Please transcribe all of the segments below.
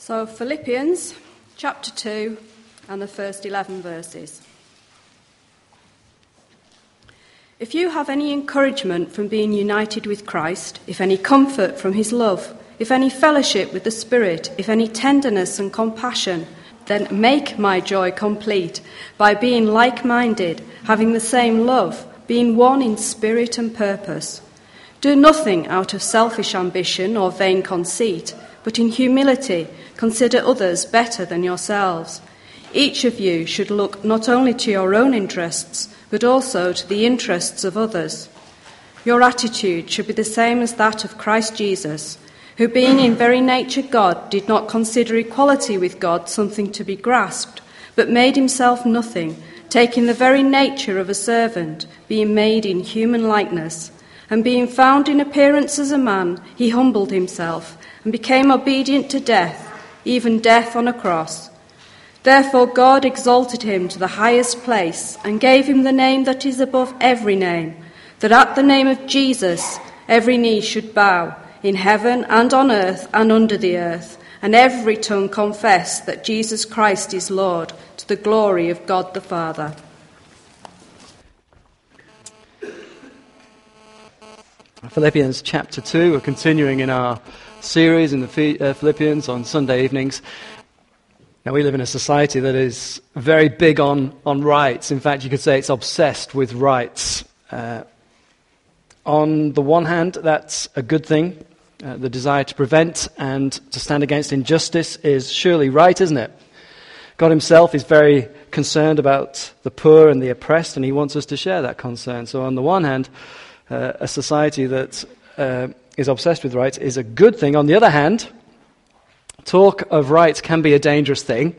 So Philippians chapter 2 and the first 11 verses. If you have any encouragement from being united with Christ, if any comfort from his love, if any fellowship with the Spirit, if any tenderness and compassion, then make my joy complete by being like-minded, having the same love, being one in spirit and purpose. Do nothing out of selfish ambition or vain conceit, but in humility consider others better than yourselves. Each of you should look not only to your own interests, but also to the interests of others. Your attitude should be the same as that of Christ Jesus, who being in very nature God, did not consider equality with God something to be grasped, but made himself nothing, taking the very nature of a servant, being made in human likeness. And being found in appearance as a man, he humbled himself, and became obedient to death, even death on a cross. Therefore God exalted him to the highest place, and gave him the name that is above every name, that at the name of Jesus every knee should bow, in heaven and on earth and under the earth, and every tongue confess that Jesus Christ is Lord, to the glory of God the Father. Philippians chapter 2, we're continuing in our series in the Philippians on Sunday evenings. Now, we live in a society that is very big on rights. In fact, you could say it's obsessed with rights. On the one hand, that's a good thing. The desire to prevent and to stand against injustice is surely right, isn't it? God himself is very concerned about the poor and the oppressed, and he wants us to share that concern. So on the one hand, a society that is obsessed with rights is a good thing. On the other hand, talk of rights can be a dangerous thing.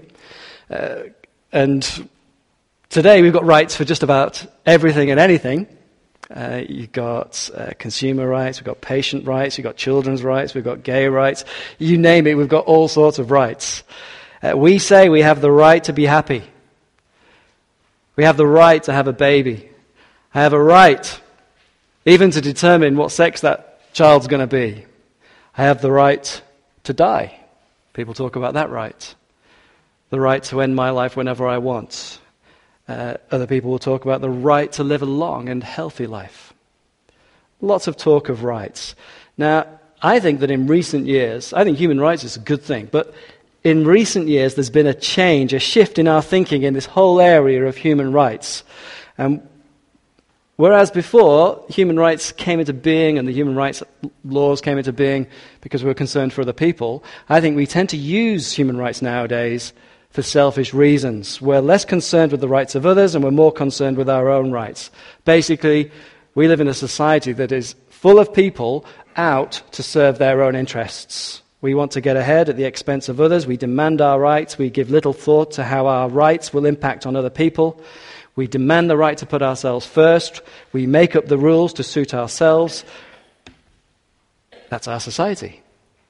And today we've got rights for just about everything and anything. You've got consumer rights, we've got patient rights, we've got children's rights, we've got gay rights. You name it, we've got all sorts of rights. We say we have the right to be happy. We have the right to have a baby. I have a right even to determine what sex that child's going to be. I have the right to die. People talk about that right. The right to end my life whenever I want. Other people will talk about the right to live a long and healthy life. Lots of talk of rights. Now, I think that in recent years, I think human rights is a good thing, but in recent years there's been a change, a shift in our thinking in this whole area of human rights. Whereas before, human rights came into being and the human rights laws came into being because we were concerned for other people, I think we tend to use human rights nowadays for selfish reasons. We're less concerned with the rights of others and we're more concerned with our own rights. Basically, we live in a society that is full of people out to serve their own interests. We want to get ahead at the expense of others. We demand our rights. We give little thought to how our rights will impact on other people. We demand the right to put ourselves first. We make up the rules to suit ourselves. That's our society.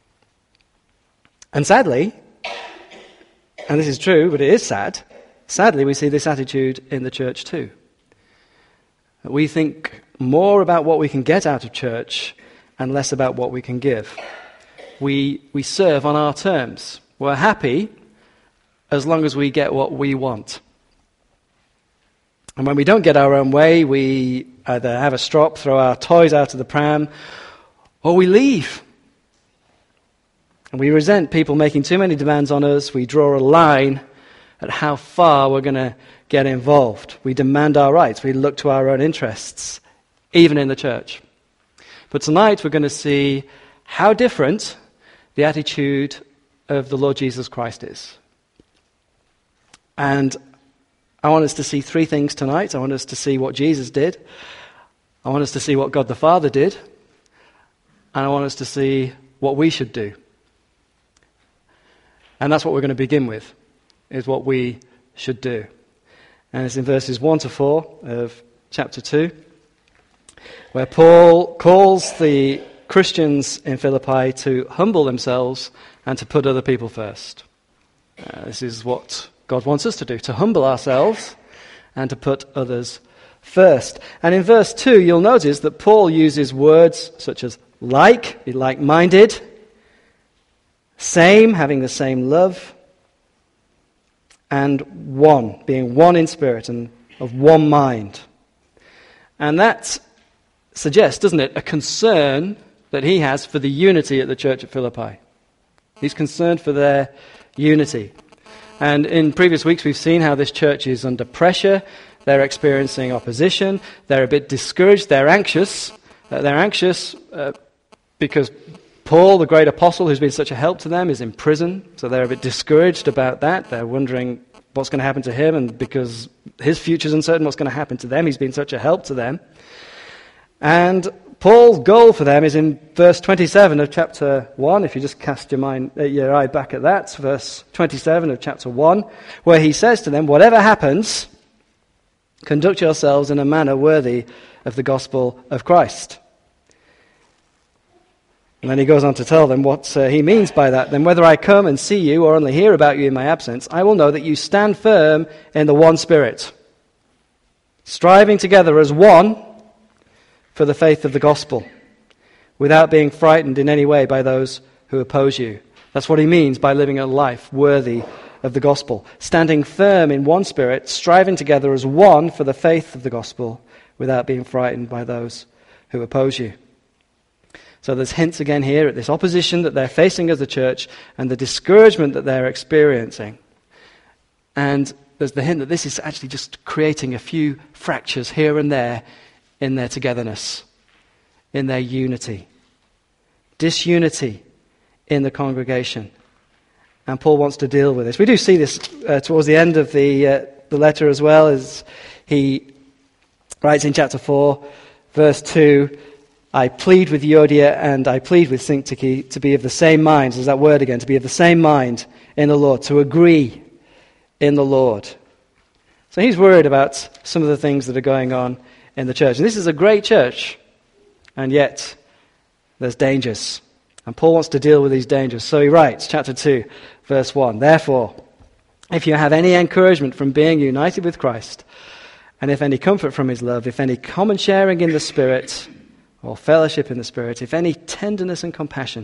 And sadly, and this is true, but it is sad, sadly we see this attitude in the church too. We think more about what we can get out of church and less about what we can give. We serve on our terms. We're happy as long as we get what we want. And when we don't get our own way, we either have a strop, throw our toys out of the pram, or we leave. And we resent people making too many demands on us. We draw a line at how far we're going to get involved. We demand our rights. We look to our own interests, even in the church. But tonight we're going to see how different the attitude of the Lord Jesus Christ is. And I want us to see three things tonight. I want us to see what Jesus did. I want us to see what God the Father did. And I want us to see what we should do. And that's what we're going to begin with, is what we should do. And it's in verses 1 to 4 of chapter 2, where Paul calls the Christians in Philippi to humble themselves and to put other people first. This is what God wants us to do, to humble ourselves and to put others first. And in verse 2, you'll notice that Paul uses words such as like, be like-minded, Same, having the same love, and one, being one in spirit and of one mind. And that suggests, doesn't it, a concern that he has for the unity at the church at Philippi. He's concerned for their unity. And in previous weeks we've seen how this church is under pressure. They're experiencing opposition. They're a bit discouraged. They're anxious. Because Paul, the great apostle who's been such a help to them, is in prison. So they're a bit discouraged about that. They're wondering what's going to happen to him, and because his future's uncertain, what's going to happen to them. He's been such a help to them. And Paul's goal for them is in verse 27 of chapter 1. If you just cast your eye back at that, verse 27 of chapter 1, where he says to them, whatever happens, conduct yourselves in a manner worthy of the gospel of Christ. And then he goes on to tell them what he means by that. Then whether I come and see you or only hear about you in my absence, I will know that you stand firm in the one Spirit, striving together as one for the faith of the gospel, without being frightened in any way by those who oppose you. That's what he means by living a life worthy of the gospel. Standing firm in one Spirit, striving together as one for the faith of the gospel, without being frightened by those who oppose you. So there's hints again here at this opposition that they're facing as a church and the discouragement that they're experiencing. And there's the hint that this is actually just creating a few fractures here and there in their togetherness, in their unity. Disunity in the congregation. And Paul wants to deal with this. We do see this towards the end of the letter as well, as he writes in chapter 4, verse 2, I plead with Euodia and I plead with Syntyche to be of the same mind. There's that word again, to be of the same mind in the Lord, to agree in the Lord. So he's worried about some of the things that are going on in the church. And this is a great church, and yet there's dangers. And Paul wants to deal with these dangers. So he writes, chapter 2, verse 1, therefore, if you have any encouragement from being united with Christ, and if any comfort from his love, if any common sharing in the Spirit, or fellowship in the Spirit, if any tenderness and compassion,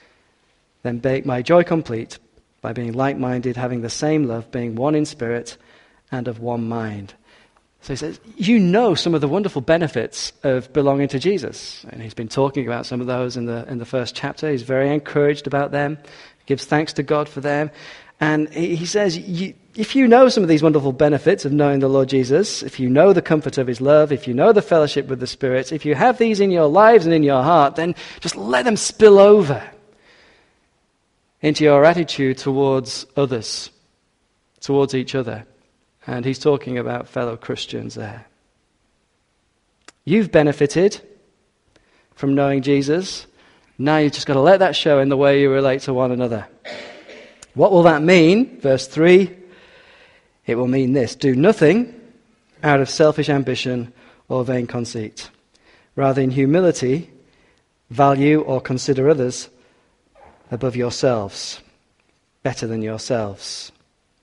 then make my joy complete by being like-minded, having the same love, being one in spirit and of one mind. So he says, you know some of the wonderful benefits of belonging to Jesus. And he's been talking about some of those in the first chapter. He's very encouraged about them, gives thanks to God for them. And he says, if you know some of these wonderful benefits of knowing the Lord Jesus, if you know the comfort of his love, if you know the fellowship with the Spirit, if you have these in your lives and in your heart, then just let them spill over into your attitude towards others, towards each other. And he's talking about fellow Christians there. You've benefited from knowing Jesus. Now you've just got to let that show in the way you relate to one another. What will that mean? Verse 3, it will mean this: do nothing out of selfish ambition or vain conceit. Rather, in humility, value or consider others above yourselves, better than yourselves.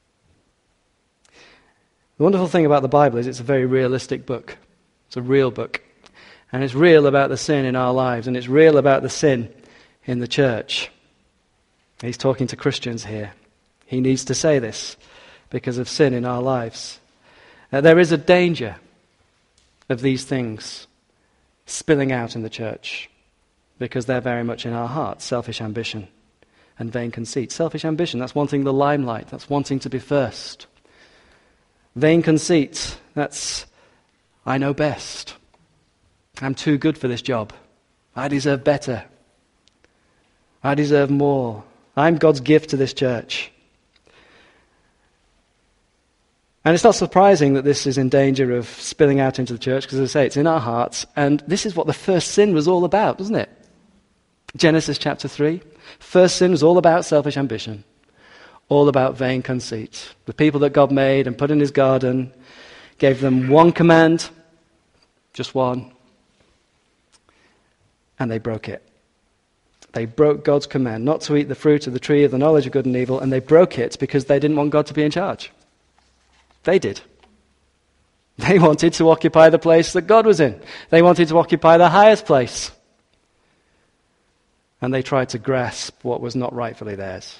The wonderful thing about the Bible is it's a very realistic book. It's a real book. And it's real about the sin in our lives, and it's real about the sin in the church. He's talking to Christians here. He needs to say this because of sin in our lives. There is a danger of these things spilling out in the church because they're very much in our hearts. Selfish ambition and vain conceit. Selfish ambition, that's wanting the limelight. That's wanting to be first. Vain conceit, that's I know best. I'm too good for this job. I deserve better. I deserve more. I'm God's gift to this church. And it's not surprising that this is in danger of spilling out into the church, because as I say, it's in our hearts. And this is what the first sin was all about, isn't it? Genesis chapter 3. First sin was all about selfish ambition. All about vain conceit. The people that God made and put in his garden, gave them one command, just one, and they broke it. They broke God's command not to eat the fruit of the tree of the knowledge of good and evil, and they broke it because they didn't want God to be in charge. They did. They wanted to occupy the place that God was in. They wanted to occupy the highest place. and they tried to grasp what was not rightfully theirs.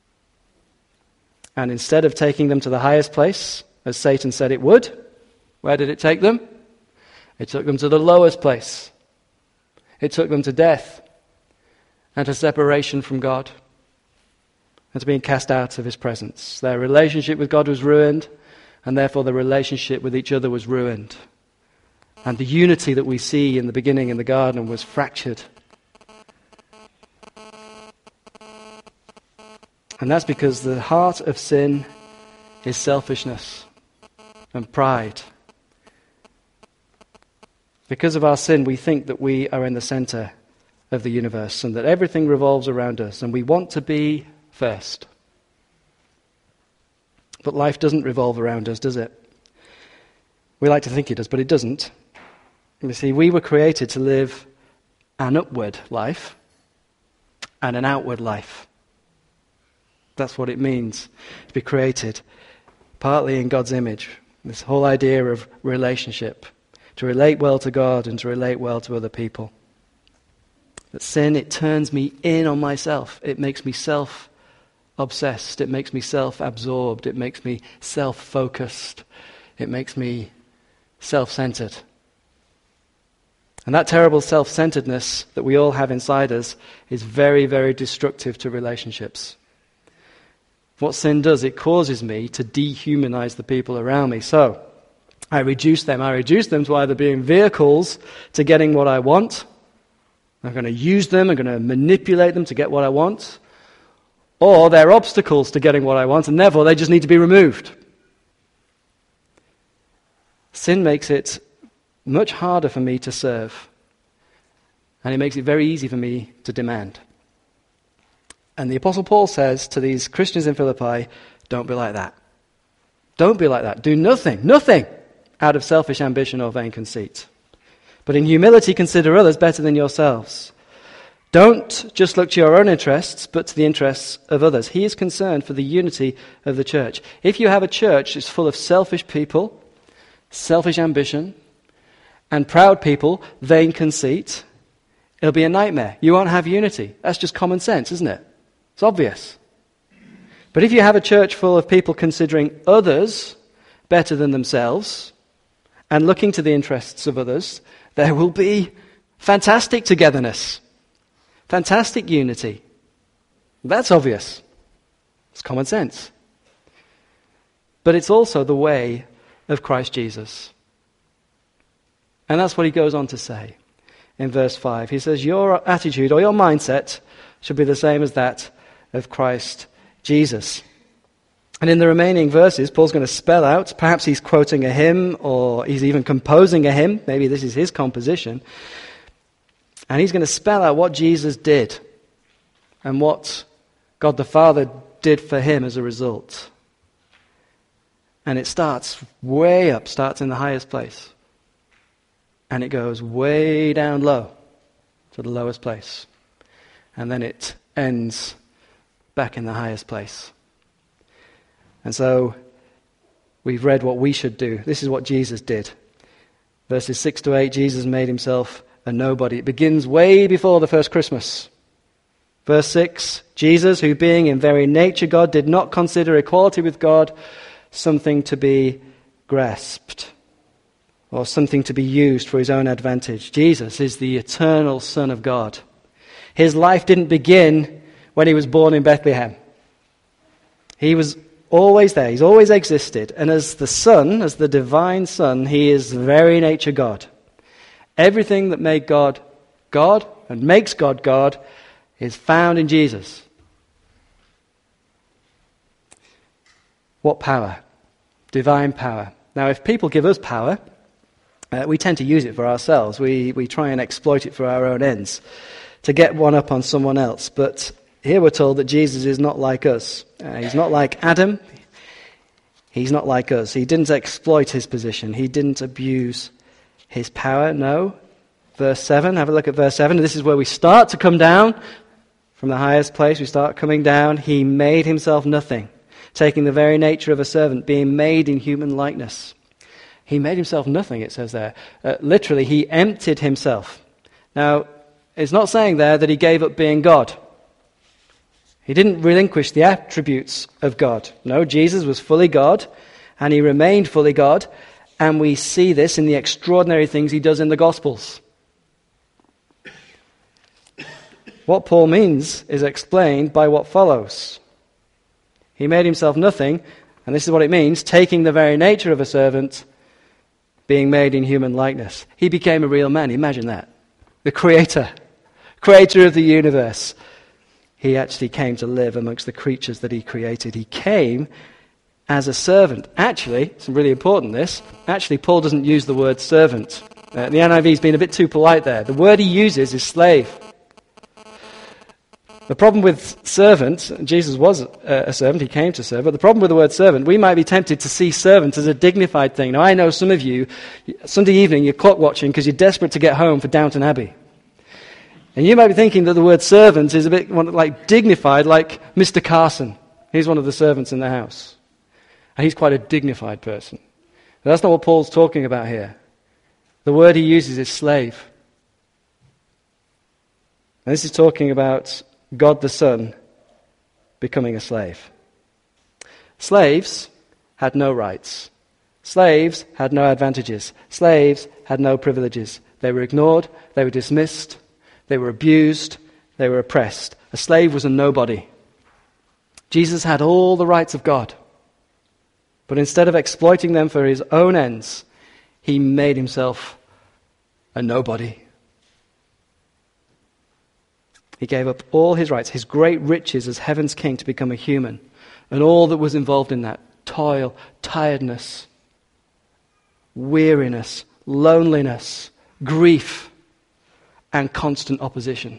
And instead of taking them to the highest place, as Satan said it would, where did it take them? It took them to the lowest place. It took them to death and to separation from God and to being cast out of his presence. Their relationship with God was ruined, and therefore the relationship with each other was ruined. And the unity that we see in the beginning in the garden was fractured. And that's because the heart of sin is selfishness and pride. Because of our sin, we think that we are in the center of the universe and that everything revolves around us, and we want to be first. But life doesn't revolve around us, does it? We like to think it does, but it doesn't. You see, we were created to live an upward life and an outward life. That's what it means to be created, partly in God's image. This whole idea of relationship, to relate well to God and to relate well to other people. But sin, it turns me in on myself. It makes me self-obsessed. It makes me self-absorbed. It makes me self-focused. It makes me self-centered. And that terrible self-centeredness that we all have inside us is very, very destructive to relationships. What sin does, it causes me to dehumanize the people around me. So, I reduce them to either being vehicles to getting what I want. I'm going to use them, I'm going to manipulate them to get what I want. Or they're obstacles to getting what I want, and therefore they just need to be removed. Sin makes it much harder for me to serve. And it makes it very easy for me to demand. And the Apostle Paul says to these Christians in Philippi, don't be like that. Don't be like that. Do nothing out of selfish ambition or vain conceit. But in humility consider others better than yourselves. Don't just look to your own interests, but to the interests of others. He is concerned for the unity of the church. If you have a church that's full of selfish people, selfish ambition, and proud people, vain conceit, it'll be a nightmare. You won't have unity. That's just common sense, isn't it? It's obvious. But if you have a church full of people considering others better than themselves and looking to the interests of others, there will be fantastic togetherness, fantastic unity. That's obvious. It's common sense. But it's also the way of Christ Jesus. And that's what he goes on to say in verse 5. He says, your attitude or your mindset should be the same as that of Christ Jesus. And in the remaining verses, Paul's going to spell out, perhaps he's quoting a hymn or he's even composing a hymn. Maybe this is his composition. And he's going to spell out what Jesus did and what God the Father did for him as a result. And it starts way up, starts in the highest place. And it goes way down low to the lowest place. And then it ends back in the highest place. And so we've read what we should do. This is what Jesus did. Verses 6 to 8, Jesus made himself a nobody. It begins way before the first Christmas. Verse 6, Jesus, who being in very nature God, did not consider equality with God something to be grasped or something to be used for his own advantage. Jesus is the eternal Son of God. His life didn't begin when he was born in Bethlehem. He was always there. He's always existed. And as the Son, as the divine Son, he is very nature God. Everything that made God God and makes God God is found in Jesus. What power? Divine power. Now, if people give us power, we tend to use it for ourselves. We try and exploit it for our own ends, to get one up on someone else. But here we're told that Jesus is not like us. He's not like Adam. He's not like us. He didn't exploit his position. He didn't abuse his power. No. Verse 7, have a look at verse 7. This is where we start to come down from the highest place. We start coming down. He made himself nothing, taking the very nature of a servant, being made in human likeness. He made himself nothing, it says there. Literally, he emptied himself. Now, it's not saying there that he gave up being God. He didn't relinquish the attributes of God. No, Jesus was fully God, and he remained fully God, and we see this in the extraordinary things he does in the Gospels. What Paul means is explained by what follows. He made himself nothing, and this is what it means, taking the very nature of a servant, being made in human likeness. He became a real man. Imagine that. The creator of the universe. He actually came to live amongst the creatures that he created. He came as a servant. Actually, it's really important this, actually Paul doesn't use the word servant. The NIV's been a bit too polite there. The word he uses is slave. The problem with servant, Jesus was a servant, he came to serve, but the problem with the word servant, we might be tempted to see servant as a dignified thing. Now I know some of you, Sunday evening you're clock watching because you're desperate to get home for Downton Abbey. And you might be thinking that the word servant is a bit like dignified, like Mr. Carson. He's one of the servants in the house. And he's quite a dignified person. But that's not what Paul's talking about here. The word he uses is slave. And this is talking about God the Son becoming a slave. Slaves had no rights. Slaves had no advantages. Slaves had no privileges. They were ignored. They were dismissed. They were abused. They were oppressed. A slave was a nobody. Jesus had all the rights of God. But instead of exploiting them for his own ends, he made himself a nobody. He gave up all his rights, his great riches as heaven's king, to become a human. And all that was involved in that, toil, tiredness, weariness, loneliness, grief, and constant opposition.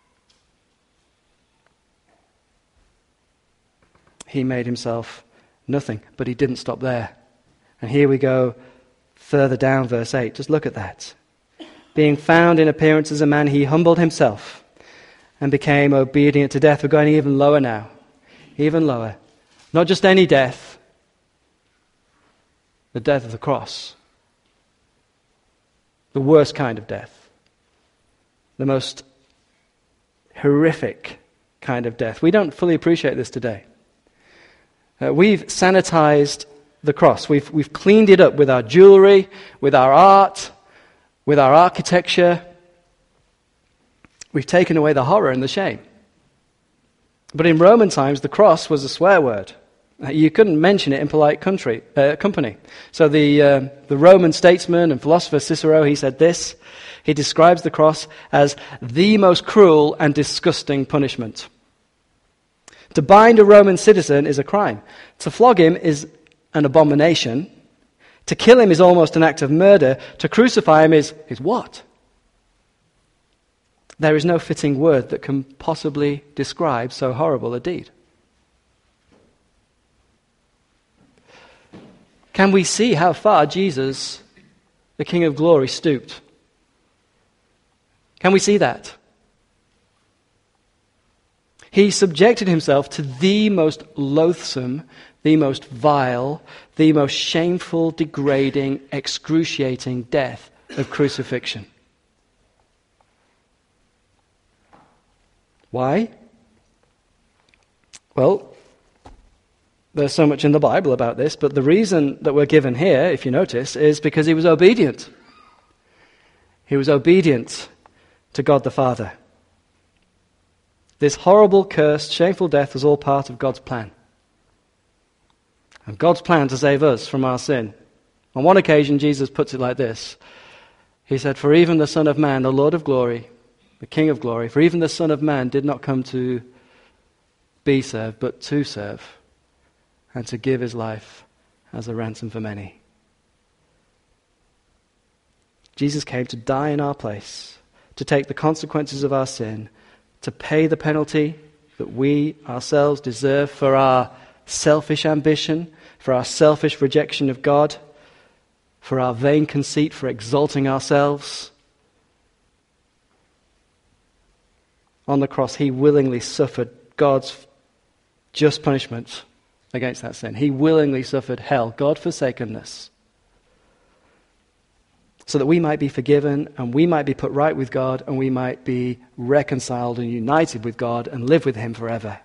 He made himself nothing, but he didn't stop there. And here we go further down, verse 8. Just look at that. Being found in appearance as a man, he humbled himself and became obedient to death. We're going even lower now. Even lower. Not just any death. The death of the cross. The worst kind of death. The most horrific kind of death. We don't fully appreciate this today. We've sanitized the cross. We've cleaned it up with our jewelry, with our art, with our architecture. We've taken away the horror and the shame. But in Roman times, the cross was a swear word. You couldn't mention it in polite company. So the Roman statesman and philosopher Cicero, he said this. He describes the cross as the most cruel and disgusting punishment. To bind a Roman citizen is a crime. To flog him is an abomination. To kill him is almost an act of murder. To crucify him is what? There is no fitting word that can possibly describe so horrible a deed. Can we see how far Jesus, the King of Glory, stooped? Can we see that? He subjected himself to the most loathsome, the most vile, the most shameful, degrading, excruciating death of crucifixion. Why? Well, there's so much in the Bible about this, but the reason that we're given here, if you notice, is because he was obedient. He was obedient to God the Father. This horrible, cursed, shameful death was all part of God's plan. And God's plan to save us from our sin. On one occasion, Jesus puts it like this. He said, "For even the Son of Man, the Lord of glory, the King of glory, for even the Son of Man did not come to be served, but to serve, and to give his life as a ransom for many." Jesus came to die in our place, to take the consequences of our sin, to pay the penalty that we ourselves deserve for our selfish ambition, for our selfish rejection of God, for our vain conceit, for exalting ourselves. On the cross, he willingly suffered God's just punishment against that sin. He willingly suffered hell, God-forsakenness. so that we might be forgiven and we might be put right with God and we might be reconciled and united with God and live with him forever.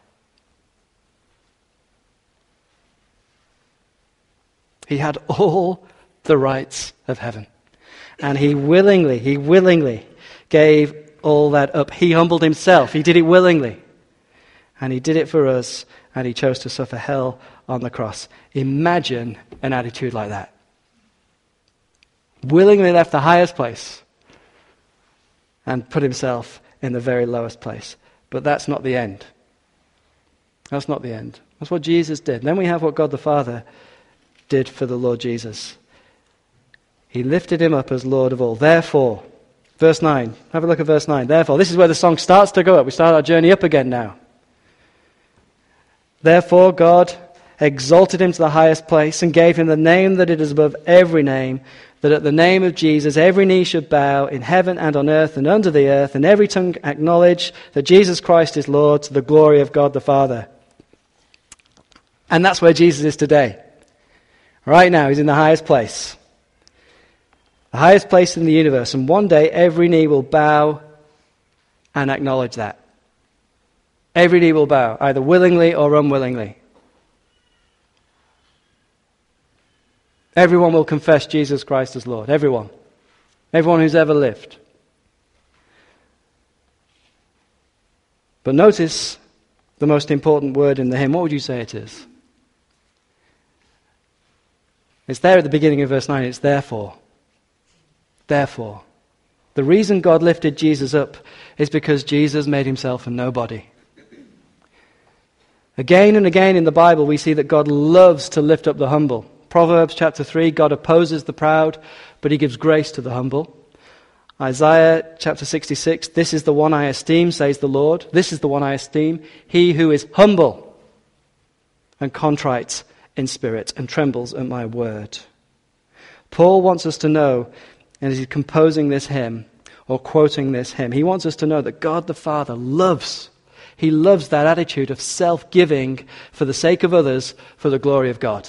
He had all the rights of heaven. And he willingly gave all that up. He humbled himself. He did it willingly. And he did it for us, and he chose to suffer hell on the cross. Imagine an attitude like that. Willingly left the highest place and put himself in the very lowest place. But that's not the end. That's not the end. That's what Jesus did. Then we have what God the Father did for the Lord Jesus. He lifted him up as Lord of all. Therefore, verse 9. Have a look at verse 9. Therefore, this is where the song starts to go up. We start our journey up again now. Therefore, God exalted him to the highest place and gave him the name that it is above every name, that at the name of Jesus every knee should bow in heaven and on earth and under the earth, and every tongue acknowledge that Jesus Christ is Lord, to the glory of God the Father. And that's where Jesus is today. Right now, he's in the highest place. The highest place in the universe. And one day, every knee will bow and acknowledge that. Every knee will bow, either willingly or unwillingly. Everyone will confess Jesus Christ as Lord. Everyone. Everyone who's ever lived. But notice the most important word in the hymn. What would you say it is? It's there at the beginning of verse 9. It's therefore. Therefore. The reason God lifted Jesus up is because Jesus made himself a nobody. Again and again in the Bible we see that God loves to lift up the humble. Proverbs chapter 3, God opposes the proud, but he gives grace to the humble. Isaiah chapter 66, this is the one I esteem, says the Lord. This is the one I esteem, he who is humble and contrite in spirit and trembles at my word. Paul wants us to know, and as he's composing this hymn, or quoting this hymn, he wants us to know that God the Father loves. He loves that attitude of self-giving for the sake of others, for the glory of God.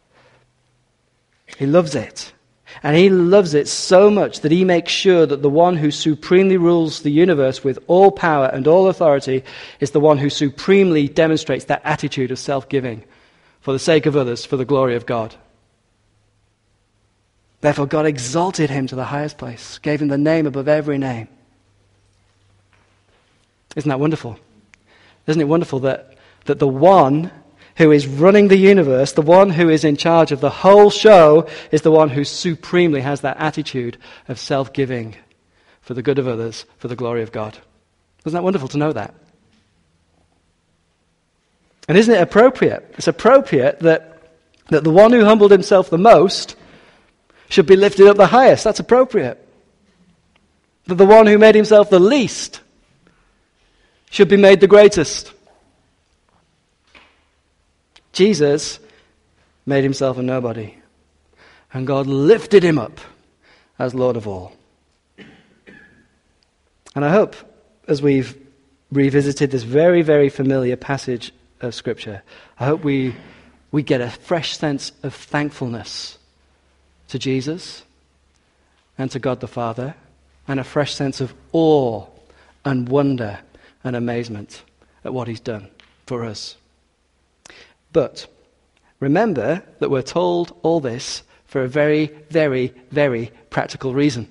He loves it. And he loves it so much that he makes sure that the one who supremely rules the universe with all power and all authority is the one who supremely demonstrates that attitude of self-giving for the sake of others, for the glory of God. Therefore, God exalted him to the highest place, gave him the name above every name. Isn't that wonderful? Isn't it wonderful that the one who is running the universe, the one who is in charge of the whole show, is the one who supremely has that attitude of self-giving for the good of others, for the glory of God. Isn't that wonderful to know that? And isn't it appropriate? It's appropriate that the one who humbled himself the most should be lifted up the highest. That's appropriate. That the one who made himself the least should be made the greatest. Jesus made himself a nobody, and God lifted him up as Lord of all. And I hope, as we've revisited this very, very familiar passage of Scripture, I hope we get a fresh sense of thankfulness to Jesus and to God the Father, and a fresh sense of awe and wonder and amazement at what he's done for us. But remember that we're told all this for a very, very, very practical reason.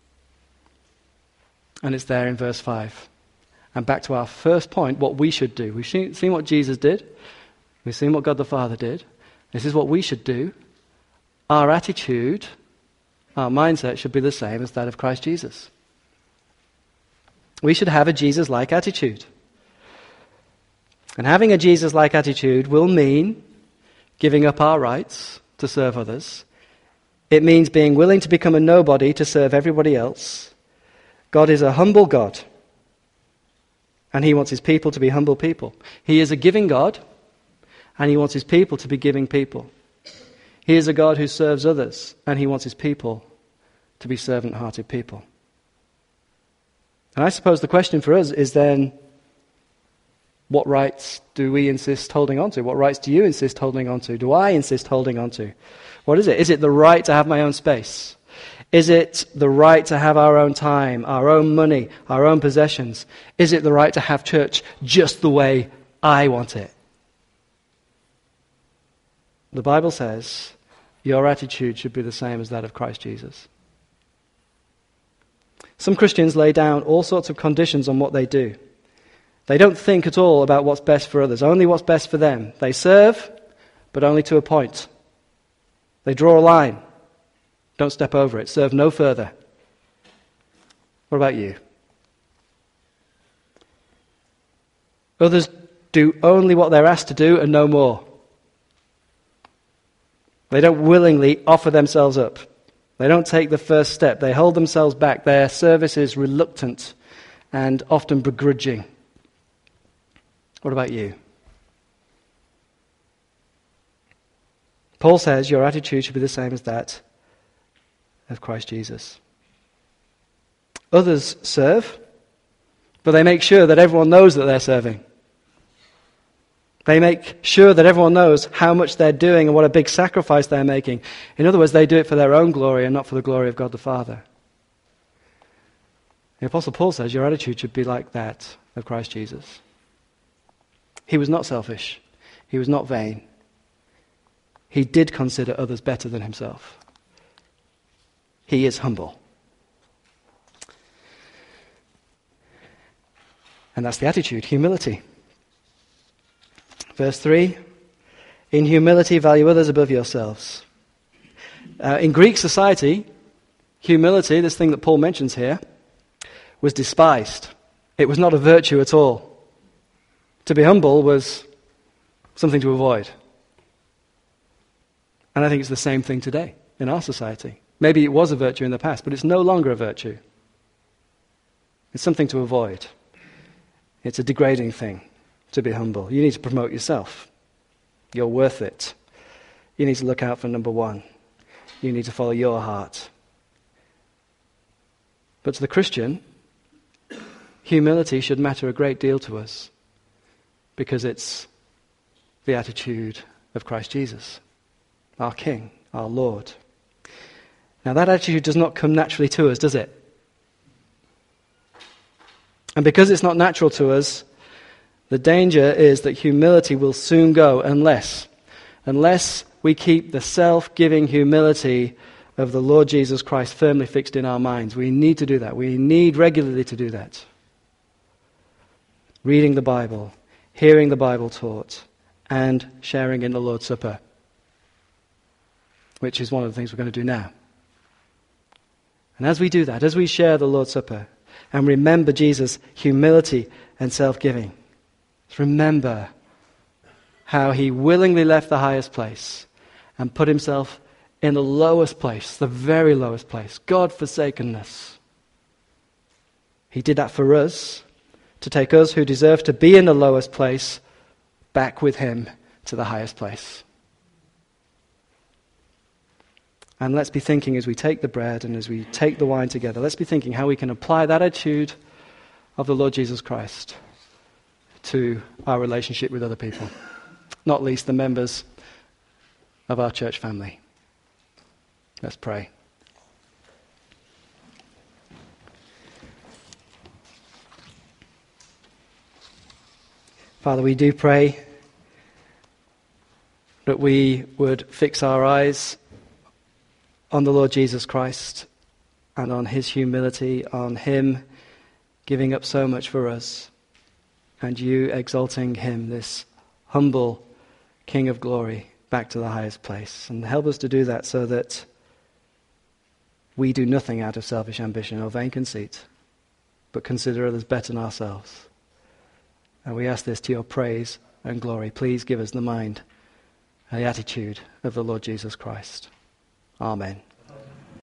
And it's there in verse 5. And back to our first point, what we should do. We've seen what Jesus did. We've seen what God the Father did. This is what we should do. Our attitude, our mindset should be the same as that of Christ Jesus. We should have a Jesus-like attitude. And having a Jesus-like attitude will mean giving up our rights to serve others. It means being willing to become a nobody to serve everybody else. God is a humble God, and he wants his people to be humble people. He is a giving God, and he wants his people to be giving people. He is a God who serves others, and he wants his people to be servant-hearted people. And I suppose the question for us is then, what rights do we insist holding on to? What rights do you insist holding on to? Do I insist holding on to? What is it? Is it the right to have my own space? Is it the right to have our own time, our own money, our own possessions? Is it the right to have church just the way I want it? The Bible says your attitude should be the same as that of Christ Jesus. Some Christians lay down all sorts of conditions on what they do. They don't think at all about what's best for others, only what's best for them. They serve, but only to a point. They draw a line. Don't step over it. Serve no further. What about you? Others do only what they're asked to do and no more. They don't willingly offer themselves up. They don't take the first step. They hold themselves back. Their service is reluctant and often begrudging. What about you? Paul says your attitude should be the same as that of Christ Jesus. Others serve, but they make sure that everyone knows that they're serving. They make sure that everyone knows how much they're doing and what a big sacrifice they're making. In other words, they do it for their own glory and not for the glory of God the Father. The Apostle Paul says your attitude should be like that of Christ Jesus. He was not selfish. He was not vain. He did consider others better than himself. He is humble. And that's the attitude, humility. Verse 3, in humility value others above yourselves. In Greek society, humility, this thing that Paul mentions here, was despised. It was not a virtue at all. To be humble was something to avoid. And I think it's the same thing today in our society. Maybe it was a virtue in the past, but it's no longer a virtue. It's something to avoid. It's a degrading thing to be humble. You need to promote yourself. You're worth it. You need to look out for number one. You need to follow your heart. But to the Christian, humility should matter a great deal to us because it's the attitude of Christ Jesus, our King, our Lord. Now that attitude does not come naturally to us, does it? And because it's not natural to us, the danger is that humility will soon go unless we keep the self-giving humility of the Lord Jesus Christ firmly fixed in our minds. We need to do that. We need regularly to do that. Reading the Bible, hearing the Bible taught, and sharing in the Lord's Supper, which is one of the things we're going to do now. And as we do that, as we share the Lord's Supper and remember Jesus' humility and self-giving, remember how he willingly left the highest place and put himself in the lowest place, the very lowest place, God-forsakenness. He did that for us, to take us who deserve to be in the lowest place back with him to the highest place. And let's be thinking as we take the bread and as we take the wine together, let's be thinking how we can apply that attitude of the Lord Jesus Christ to our relationship with other people, not least the members of our church family. Let's pray. Father, we do pray that we would fix our eyes on the Lord Jesus Christ and on his humility, on him giving up so much for us, and you exalting him, this humble King of glory, back to the highest place. And help us to do that so that we do nothing out of selfish ambition or vain conceit, but consider others better than ourselves. And we ask this to your praise and glory. Please give us the mind and the attitude of the Lord Jesus Christ. Amen.